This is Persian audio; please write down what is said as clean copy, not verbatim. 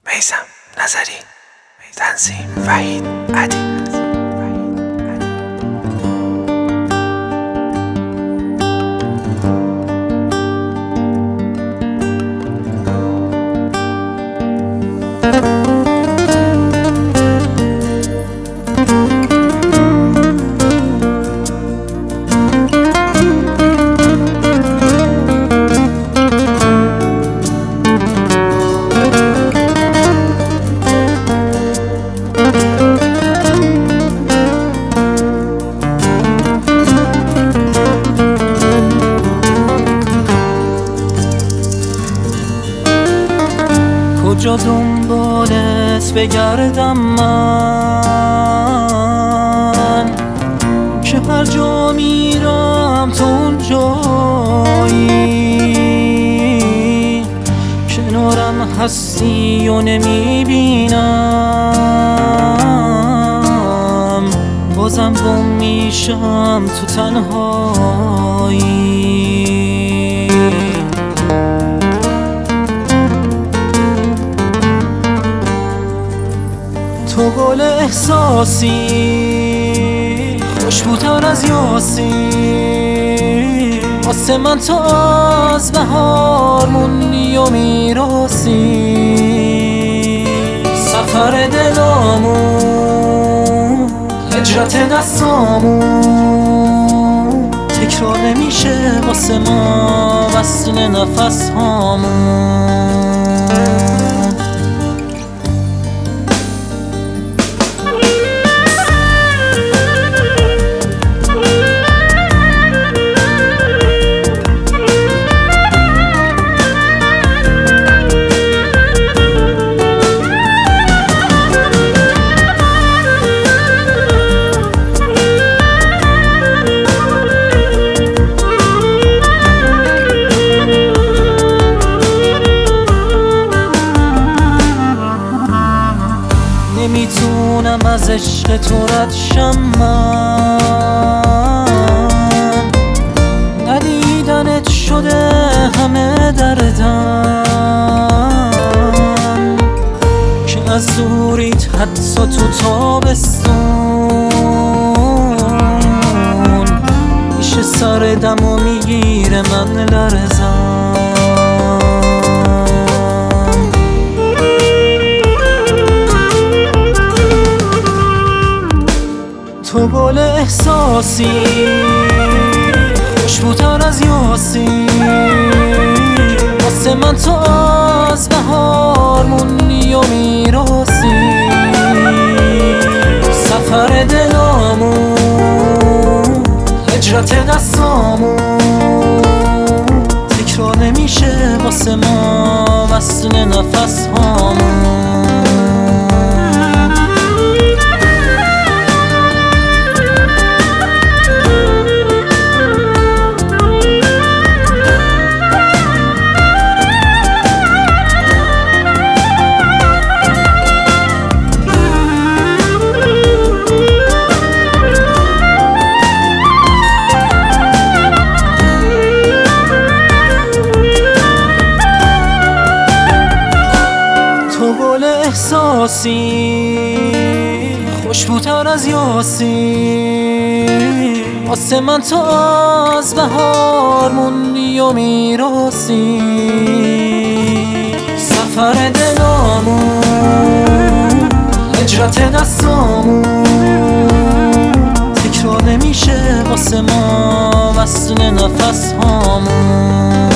میثم نظری، تنظیم وحید عدی. کجا دنبالت بگردم من که هر جا میرم تو اونجایی، کنارم هستی و نمیبینم، بازم گم میشم تو تنهایی. تو گل احساسی خوشبوتر از یاسی، واسه من تو از بهار موندی و میراسی. سفر دلامون هجرت دستامون، تکرار نمیشه واسه ما وصل نفس هامون. نمیتونم از عشق تو رد شم من، ندیدنت شده همه دردم، که از دوریت حتی تو تابستون میشه سردم و میگیره من لرزم. تو گل احساسی خوشبوتر از یاسی، واسه من تو از بهار موندی و میراسی. سفر دلامون هجرت دستامون، تکرار نمیشه واسه ما وصل نفس هامون. احساسی خوشبوتر از یاسی، واسه من تو از بهار موندی و میراسی. سفر دلامون هجرت دستامون، تکرار نمیشه واسه ما وصل نفس هامون.